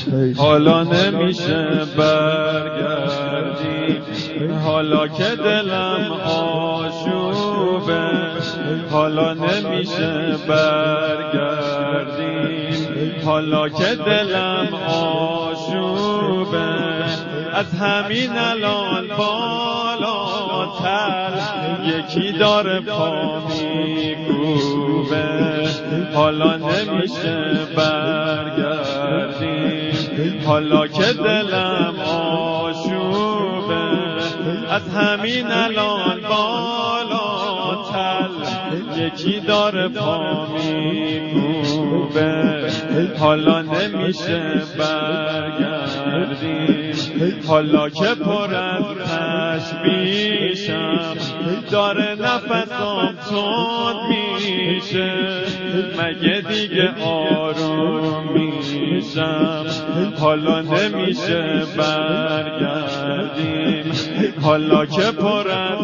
حالا نمیشه برگردیم، حالا که دلم آشوبه. حالا نمیشه برگردیم، حالا که دلم آشوبه. از همین الان بالاتر یکی داره پا میکوبه. حالا نمیشه برگردیم، حالا که دلم آشوبه. از همین الان بالاتر یکی داره پا میکوبه. حالا نمیشه برگردیم، حالا که پر از تشویشم داره نفسم تند میشه. مگه دیگه آروم میشم؟ حالا نمیشه برگردیم، حالا که پر از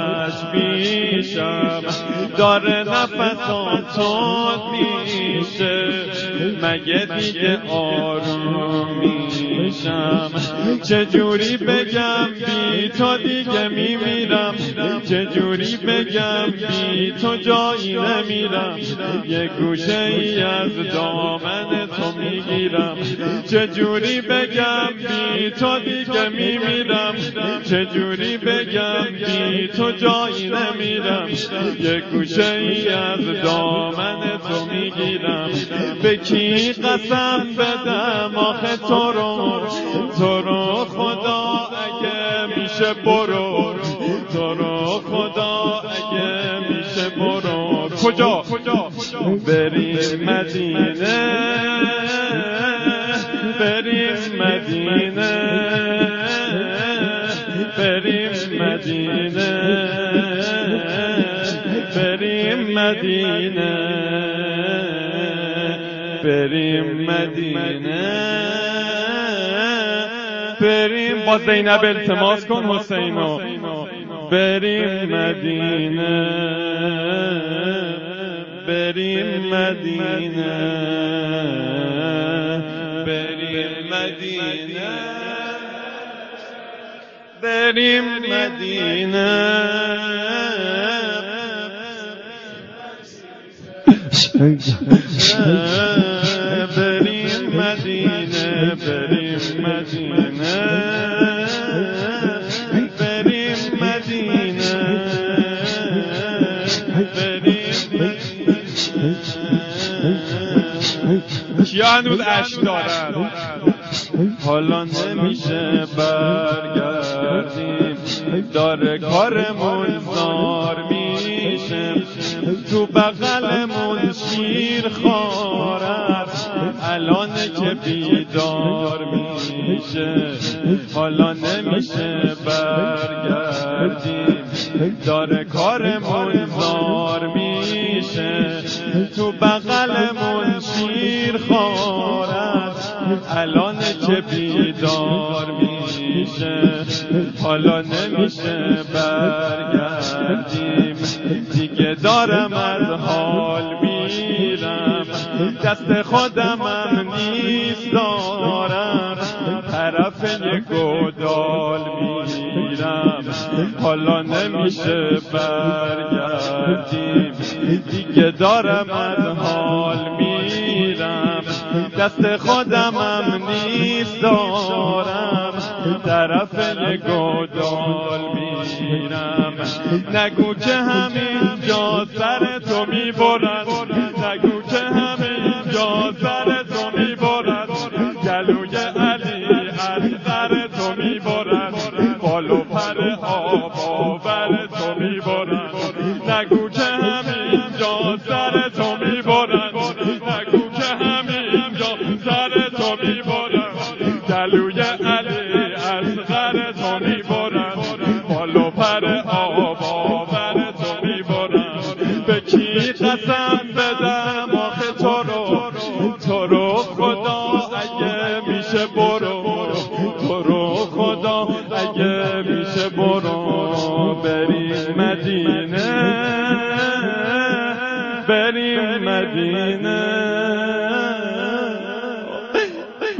تشویشم داره نفسم تند میشه. مگه دیگه آروم میشم؟ چجوری بگم بی تو دیگه میمیرم؟ چجوری بگم بی تو جایی نمیرم؟ یه گوشه ای از دامن تو میگیرم. چجوری بگم بی تو دیگه میمیرم؟ چجوری بگم بی تو جایی نمیرم؟ یه گوشه ای از دامن تو میگیرم. به کی قسم بدم آخه تو رو خدا اگه میشه برو، تو رو خدا اگه میشه برو. کجا؟ بریم مدینه، بریم مدینه، بریم مدینه، بریم مدینه، بریم مدینه، بریم. با زینب التماس کن حسینو. بریم مدینه، بریم مدینه، بریم مدینه، بریم مدینه. بریم مدینه، بریم مدینه، بریم مدینه، بریم مدینه. کیا هنوز عشق دارن؟ حالا نمیشه برگردیم، داره کارمون زار میشه. تو بغلمون شیر خواره، الان که بیدار میشه. حالا نمیشه برگردیم، داره کارمون زار میشه. تو بغلمون شیر خواره، الان که بیدار میشه. حالا نمیشه برگردیم، دیگه دارم از حال میرم. دست خودمم نیست دارم، طرف یه گودال میرم. حالا نمیشه برگردیم، دیگه دارم از حال میرم. دست خودمم نیست دارم، طرف یه گودال میرم. نگو که همین جا سر تو میبرد، نگو که همین جا سر تو میبرد. گلوی علی از سر تو میبرد، بال و پر آب آور تو میبرد. نگو که همین جا سر تو میبرد، نگو که همین جا سر تو میبرد. گلوی علی از سر تو میبرد، بال و پر آب آور تو میبرد. به کی قسم بدم آخه تو رو خدا اگه میشه برو، تو رو خدا اگه میشه برو. بریم مدینه، بریم مدینه،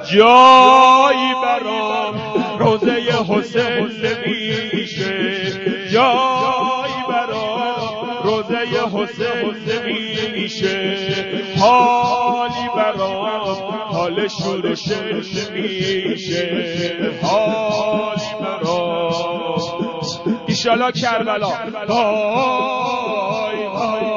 جایی برام روزه حسین نمیشه، جایی برام روزه حسین نمیشه، حالی برام حال شورش نمیشه، حالی برام ایشالا کربلا وای وای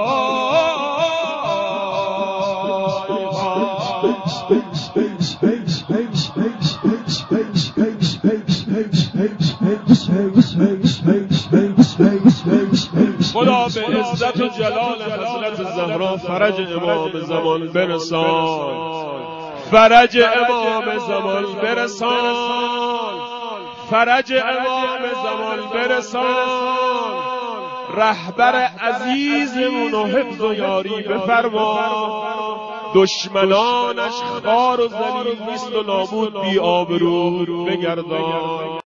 خدا به عزت و جلال حضرت زهرا فرج امام زمان برسان، فرج امام زمان برسان، فرج امام زمان برسان، رهبر عزیزمون و حفظ و یاری بفرما، دشمنانش خوار و ذلیل نیست و نابود بی آبرو بگردان.